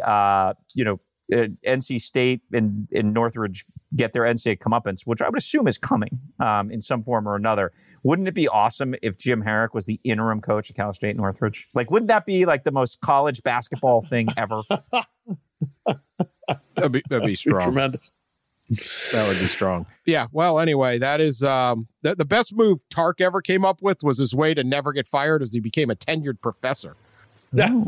NC State and Northridge get their NCAA comeuppance, which I would assume is coming in some form or another, wouldn't it be awesome if Jim Herrick was the interim coach at Cal State Northridge? Like, wouldn't that be like the most college basketball thing ever? That'd be strong. Tremendous. That would be strong. Yeah. Well, anyway, that is the best move Tark ever came up with was his way to never get fired as he became a tenured professor. No.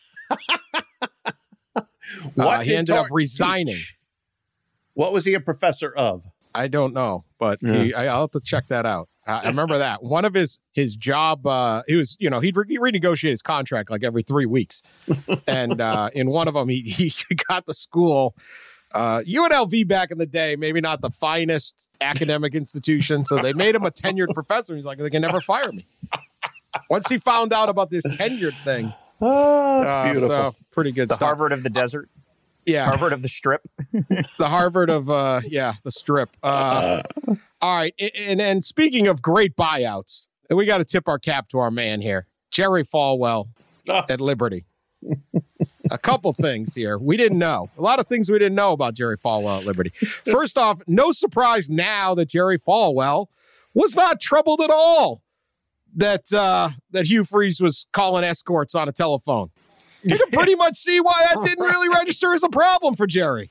He ended up resigning. Teach? What was he a professor of? I don't know, but I'll have to check that out. I remember that one of his job. He was, he'd renegotiate his contract like every 3 weeks, and in one of them, he got the school. UNLV back in the day, maybe not the finest academic institution, so they made him a tenured professor. He's like, they can never fire me. Once he found out about this tenured thing, that's beautiful. So pretty good The stuff. Harvard of the desert. Yeah. Harvard of the Strip. The Harvard of, the Strip. All right. And speaking of great buyouts, we got to tip our cap to our man here, Jerry Falwell at Liberty. A couple things here we didn't know. A lot of things we didn't know about Jerry Falwell at Liberty. First off, no surprise now that Jerry Falwell was not troubled at all that Hugh Freeze was calling escorts on a telephone. You can pretty much see why that didn't really register as a problem for Jerry.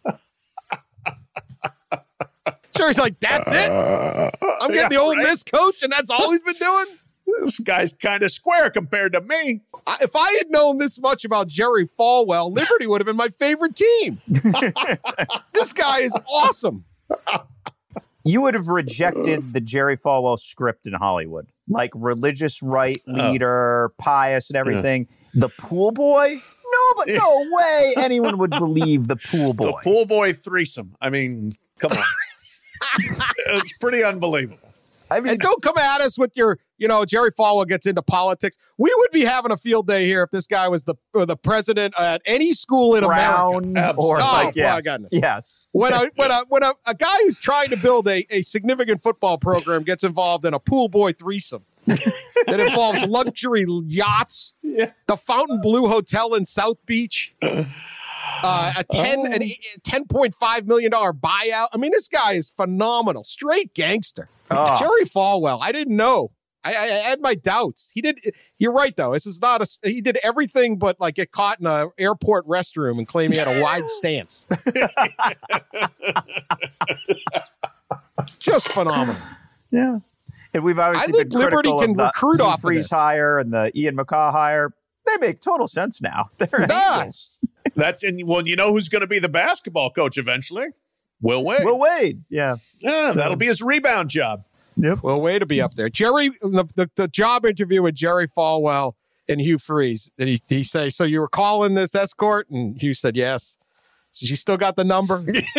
Jerry's like, that's it? I'm getting the Ole Miss coach, and that's all he's been doing? This guy's kind of square compared to me. If I had known this much about Jerry Falwell, Liberty would have been my favorite team. This guy is awesome. You would have rejected the Jerry Falwell script in Hollywood, like religious right leader, pious and everything. The pool boy? No way anyone would believe the pool boy. The pool boy threesome. I mean, come on. It's pretty unbelievable. I mean, and don't come at us with your, Jerry Falwell gets into politics. We would be having a field day here if this guy was the president at any school in America. Or my goodness. Yes. When a guy who's trying to build a significant football program gets involved in a pool boy threesome that involves luxury yachts, the Fontainebleau Hotel in South Beach, a $10.5 million buyout. I mean, this guy is phenomenal. Straight gangster. Jerry Falwell. I didn't know. I had my doubts. You're right, though. This is not he did everything but like get caught in an airport restroom and claim he had a wide stance. Just phenomenal. Yeah. And we've obviously I think been Liberty can of the recruit off of Freeze this. hire and the Ian McCaw hire. They make total sense now. They're angels. Well, you know who's going to be the basketball coach eventually? Will Wade. Will Wade. Yeah. Yeah, that'll be his rebound job. Yep. Will Wade to be up there. Jerry, the job interview with Jerry Falwell and Hugh Freeze. Did he say, so you were calling this escort? And Hugh said, yes. So you still got the number?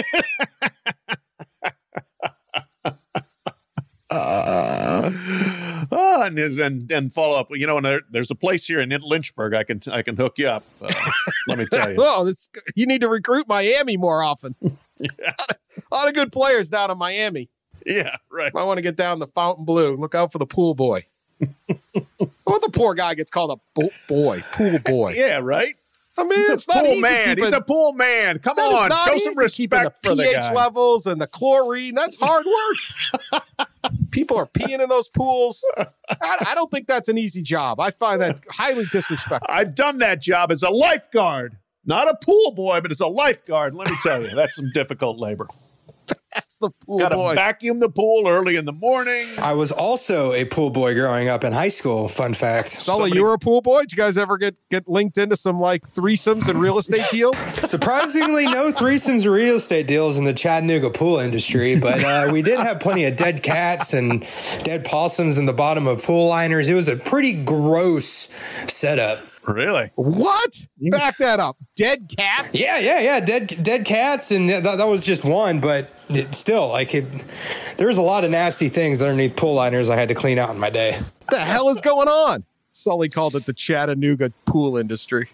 And follow up. And there's a place here in Lynchburg I can hook you up. Let me tell you. Oh, you need to recruit Miami more often. A lot of good players down in Miami. Yeah, right. Might want to get down the Fontainebleau. Look out for the pool boy. What the poor guy gets called a pool boy. Yeah, right. I mean, it's not pool man. He's a pool man. Come on, show some respect for the pH guy. levels and the chlorine. That's hard work. People are peeing in those pools. I don't think that's an easy job. I find that highly disrespectful. I've done that job as a lifeguard, not a pool boy, but as a lifeguard. Let me tell you, that's some difficult labor. That's the pool boy. boy. Vacuum the pool early in the morning. I was also a pool boy growing up in high school. Fun fact. Sully, you were a pool boy? Did you guys ever get linked into some like threesomes and real estate deals? Surprisingly, no threesomes or real estate deals in the Chattanooga pool industry, but we did have plenty of dead cats and dead possums in the bottom of pool liners. It was a pretty gross setup. Really? What? Back that up. Dead cats? Yeah. Dead cats, and that was just one, but still, there's a lot of nasty things underneath pool liners I had to clean out in my day. What the hell is going on? Sully called it the Chattanooga pool industry.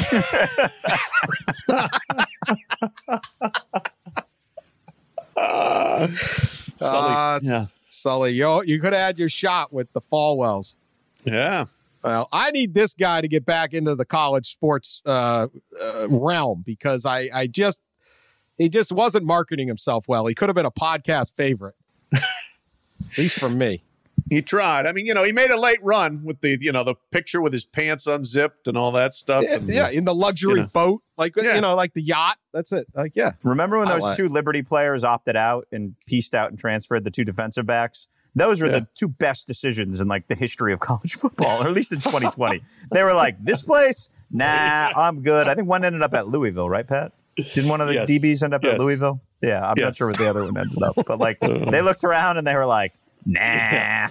Sully, you could have had your shot with the Falwells. Yeah. Well, I need this guy to get back into the college sports realm because he just wasn't marketing himself well. He could have been a podcast favorite, at least for me. He tried. I mean, he made a late run with the picture with his pants unzipped and all that stuff. Yeah, in the luxury boat, like the yacht. That's it. Remember when those two Liberty players opted out and pieced out and transferred the two defensive backs? Those were the two best decisions in the history of college football, or at least in 2020. They were like, this place, nah, I'm good. I think one ended up at Louisville, right, Pat? Didn't one of the DBs end up at Louisville? Yeah, I'm not sure what the other one ended up. But they looked around and they were like, nah.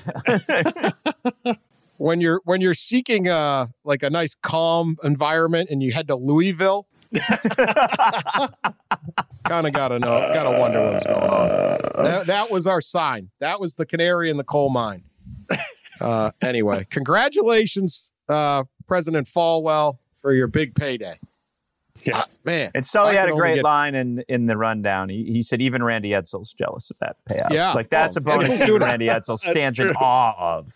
When you're seeking a nice calm environment and you head to Louisville, kind of gotta wonder what's going on. That was our sign. That was the canary in the coal mine. Anyway, congratulations, President Falwell, for your big payday. Yeah. Man. And Sully had a great line in the rundown. He said even Randy Edsall's jealous of that payout. Yeah. That's a bonus Randy Edsall stands in awe of.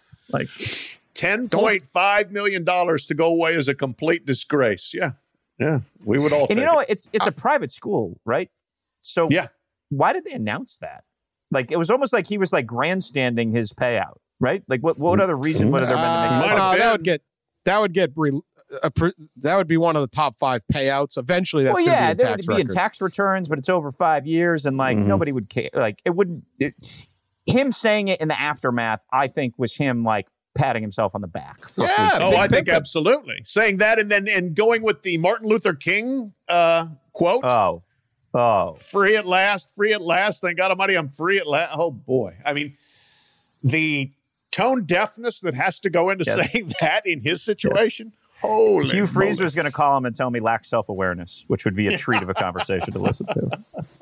$10.5 million to go away as a complete disgrace. Yeah. Yeah. We would all take it. It's a private school, right? So why did they announce that? It was almost like he was grandstanding his payout, right? What other reason would there been to make it? That would be one of the top 5 payouts. Eventually, that's going to be in tax records. In tax returns, but it's over 5 years, and nobody would care. It wouldn't. Him saying it in the aftermath, I think, was him patting himself on the back. I think absolutely saying that, and going with the Martin Luther King quote. Oh, free at last, free at last. Thank God Almighty, I'm free at last. Oh boy, I mean the tone deafness that has to go into saying that in his situation. Holy Hugh Freeze was going to call him and tell me lacks self-awareness, which would be a treat of a conversation to listen to.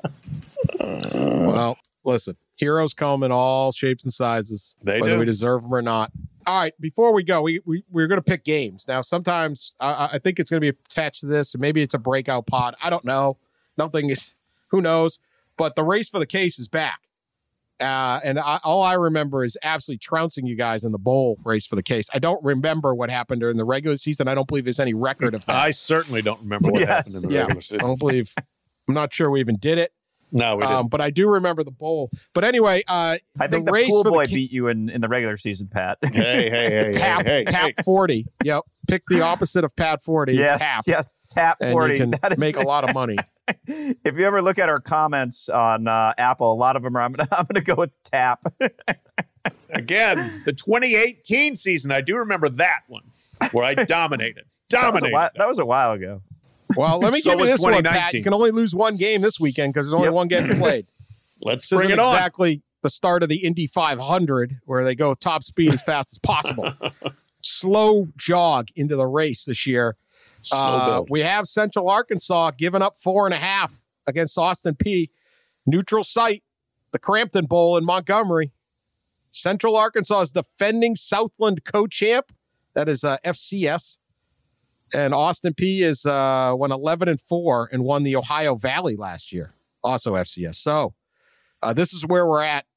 Well, listen, heroes come in all shapes and sizes, whether we deserve them or not. All right, before we go, we're going to pick games. Now, sometimes I think it's going to be attached to this, and maybe it's a breakout pod. I don't know. Nothing is, who knows? But the race for the case is back. And all I remember is absolutely trouncing you guys in the bowl race for the case. I don't remember what happened during the regular season. I don't believe there's any record of that. I certainly don't remember what happened in the regular season. I'm not sure we even did it. No, we didn't. But I do remember the bowl. But anyway, I think the race pool boy beat you in the regular season, Pat. Hey. Tap 40. Yep. Pick the opposite of Pat 40. Yes, Tap 40. And you can make a lot of money. If you ever look at our comments on Apple, a lot of them are, I'm gonna go with Tap. Again, the 2018 season, I do remember that one where I dominated. That was a while ago. Well, let me give you this one, Pat. You can only lose one game this weekend because there's only one game played. Let's bring it on. Exactly the start of the Indy 500 where they go top speed as fast as possible. Slow jog into the race this year. We have Central Arkansas giving up 4.5 against Austin Peay. Neutral site, the Crampton Bowl in Montgomery. Central Arkansas is defending Southland co-champ. That is FCS. And Austin Peay is won 11-4 and won the Ohio Valley last year. Also FCS. So this is where we're at.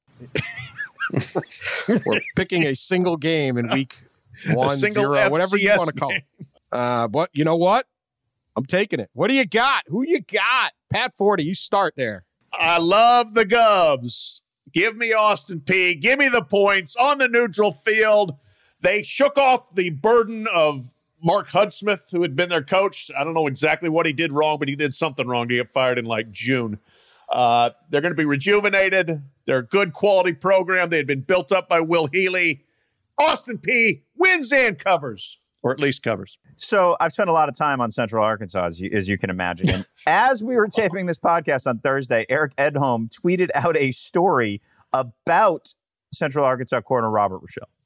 We're picking a single game in week 1, 0, whatever you want to call it. But you know what? I'm taking it. What do you got? Who you got? Pat 40, you start there. I love the Govs. Give me Austin Peay. Give me the points on the neutral field. They shook off the burden of Mark Hudsmith, who had been their coach. I don't know exactly what he did wrong, but he did something wrong to get fired in June. They're going to be rejuvenated. They're a good quality program. They had been built up by Will Healy. Austin Peay wins and covers, or at least covers. So I've spent a lot of time on Central Arkansas, as you can imagine. And as we were taping this podcast on Thursday, Eric Edholm tweeted out a story about Central Arkansas corner Robert Rochelle.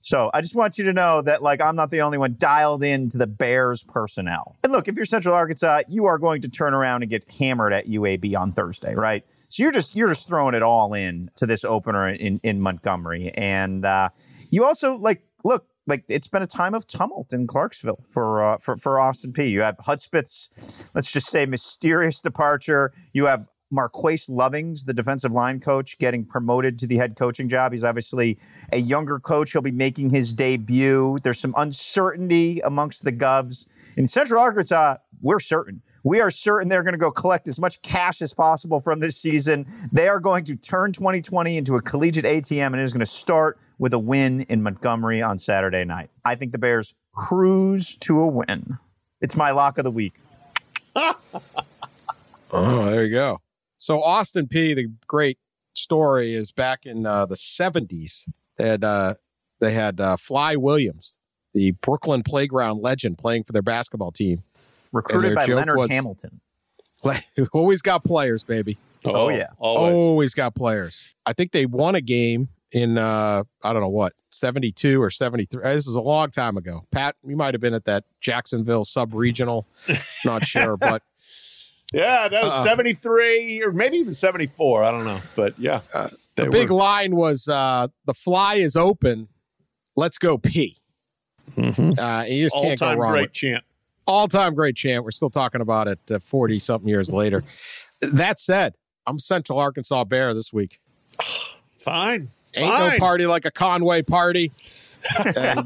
So I just want you to know that, like, I'm not the only one dialed into the Bears personnel. And look, if you're Central Arkansas, you are going to turn around and get hammered at UAB on Thursday, right? So you're just throwing it all in to this opener in Montgomery. And you also, look, it's been a time of tumult in Clarksville for Austin Peay. You have Hudspeth's, let's just say, mysterious departure. You have Marquase Lovings, the defensive line coach, getting promoted to the head coaching job. He's obviously a younger coach. He'll be making his debut. There's some uncertainty amongst the Govs. In Central Arkansas, we're certain. We are certain they're going to go collect as much cash as possible from this season. They are going to turn 2020 into a collegiate ATM, and it is going to start with a win in Montgomery on Saturday night. I think the Bears cruise to a win. It's my lock of the week. Oh, there you go. So Austin Peay, the great story is back in the 70s. They had Fly Williams, the Brooklyn playground legend, playing for their basketball team. Recruited by Leonard Hamilton. Always got players, baby. Oh yeah. Always got players. I think they won a game in, I don't know what, 72 or 73. This is a long time ago. Pat, you might have been at that Jacksonville sub-regional. Not sure, but. Yeah, that was 73 or maybe even 74. I don't know. But yeah. The big line was the fly is open. Let's go Peay. Mm-hmm. You just can't go wrong. All-time great chant. All-time great chant. We're still talking about it 40-something years later. That said, I'm Central Arkansas Bear this week. Fine. Ain't no party like a Conway party. And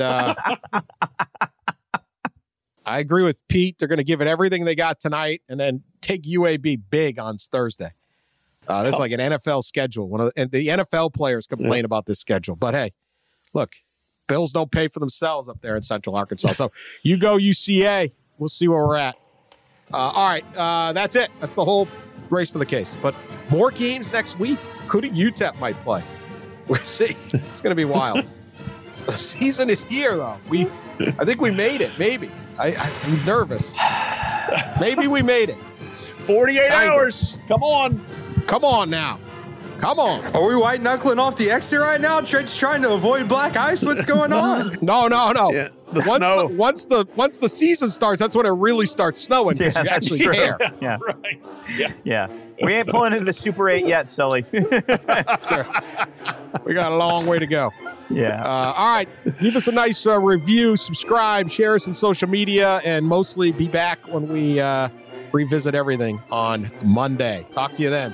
I agree with Pete. They're going to give it everything they got tonight and then take UAB big on Thursday. This is like an NFL schedule. And the NFL players complain about this schedule. But hey, look, bills don't pay for themselves up there in Central Arkansas. So you go UCA. We'll see where we're at. All right. That's it. That's the whole race for the case. But more games next week, including UTEP might play. We'll see. It's going to be wild. The season is here, though. I think we made it. Maybe. I'm nervous. Maybe we made it. 48 hours. Come on. Come on now. Come on. Are we white knuckling off the exit right now? Just trying to avoid black ice? What's going on? No. Yeah, once the season starts, that's when it really starts snowing because you actually care. Yeah. Right. Yeah. We ain't pulling into the Super 8 yet, Sully. We got a long way to go. Yeah. All right. Give us a nice review, subscribe, share us on social media, and mostly be back when we revisit everything on Monday. Talk to you then.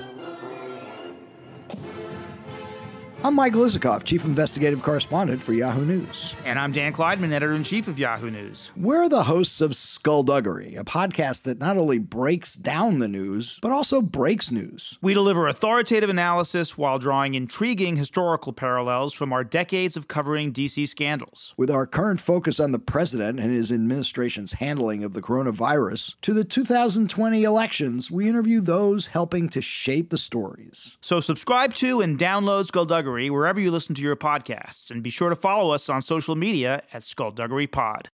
I'm Mike Lizikoff, Chief Investigative Correspondent for Yahoo News. And I'm Dan Kleidman, Editor-in-Chief of Yahoo News. We're the hosts of Skullduggery, a podcast that not only breaks down the news, but also breaks news. We deliver authoritative analysis while drawing intriguing historical parallels from our decades of covering DC scandals. With our current focus on the president and his administration's handling of the coronavirus, to the 2020 elections, we interview those helping to shape the stories. So subscribe to and download Skullduggery wherever you listen to your podcasts, and be sure to follow us on social media at Skullduggery Pod.